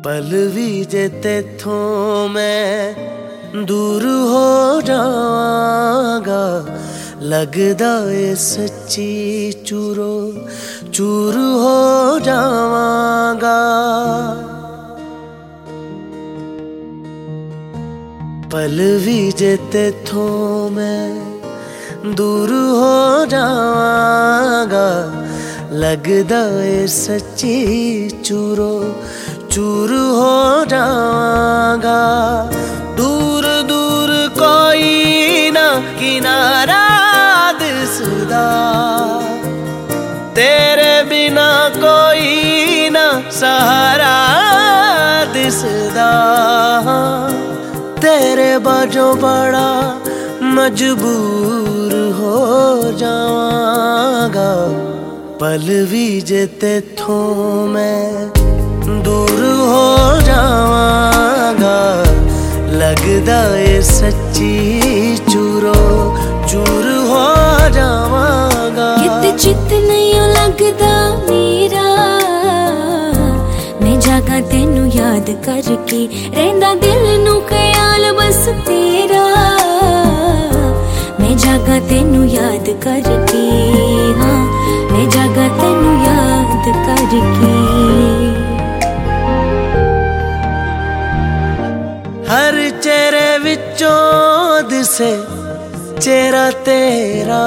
पल भी जे तेथों मैं दूर हो जावांगा, लगदा ए सच्ची चूरो चूर हो जावांगा। पल भी जे तेथों मैं दूर हो जावांगा, लगदा ए सच्ची चूरो चूर हो जावांगा। दूर दूर कोई ना किनारा दिसदा, तेरे बिना कोई ना सहारा दिसदा। तेरे बाजों बड़ा मजबूर हो जावांगा, पल भी जे तेथों मैं दूर हो जावांगा, लगदा ए सच्ची चूरो चूर हो जावांगा। कित चित नहीं लगदा मेरा, मैं जागा तेनू याद करके, रहिंदा दिल नू ख्याल बस तेरा। मैं जागा तेनू याद करके, हाँ मैं जागा तेनू याद करके। हर चेहरे विचों दिसे चेहरा तेरा,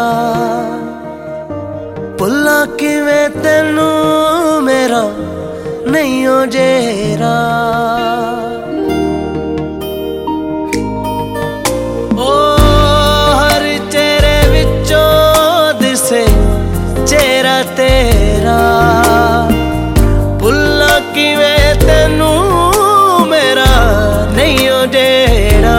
भुल्ला किवें तेनू मेरा नहीं हो जेरा। ओ हर चेहरे विचों दिसे चेहरा तेरा, भुल्ला किवें तेनू मेरा नहीं हो जेड़ा।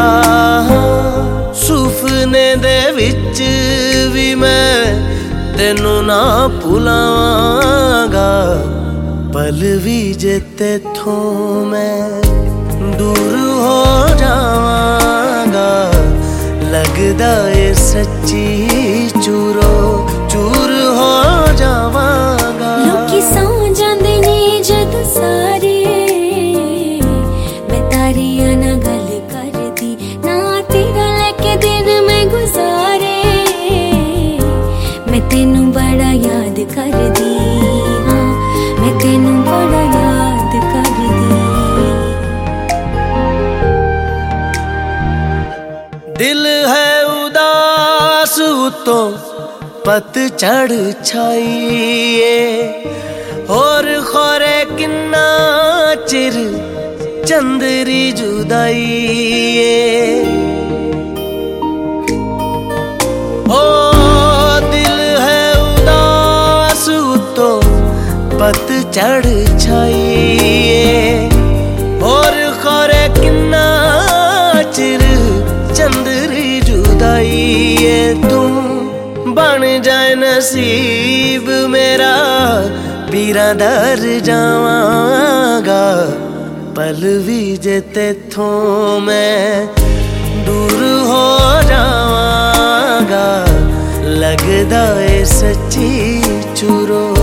सुपने दे विच भी मैं तेनू ना भुलावांगा, पल भी जे तेथों मैं दूर हो जावांगा, लगदा ए सच्ची चूरो चूर हो जावांगा। लोकी सौ जांदे ने जद सारे, मैं तारिया ना गल करदी, ना तेरा लेके दिन मैं गुजारे। मैं तेनू बड़ा याद करदी, हाँ मैं तेनू बड़ा याद करदी। दिल है उदास तो पतझड़ छाईए, और खोरे किन्ना चिर चंदरी जुदाईए। ओ दिल है उदास तो पतझड़ छाईए, और खोरे किन्ना चिर चंदरी जुदाईए। तुम बन जाए नसीब मेरा, पीरा दर जावांगा, पल भी जे तेथों मैं दूर हो जावांगा, लगदा ए सच्ची चूरो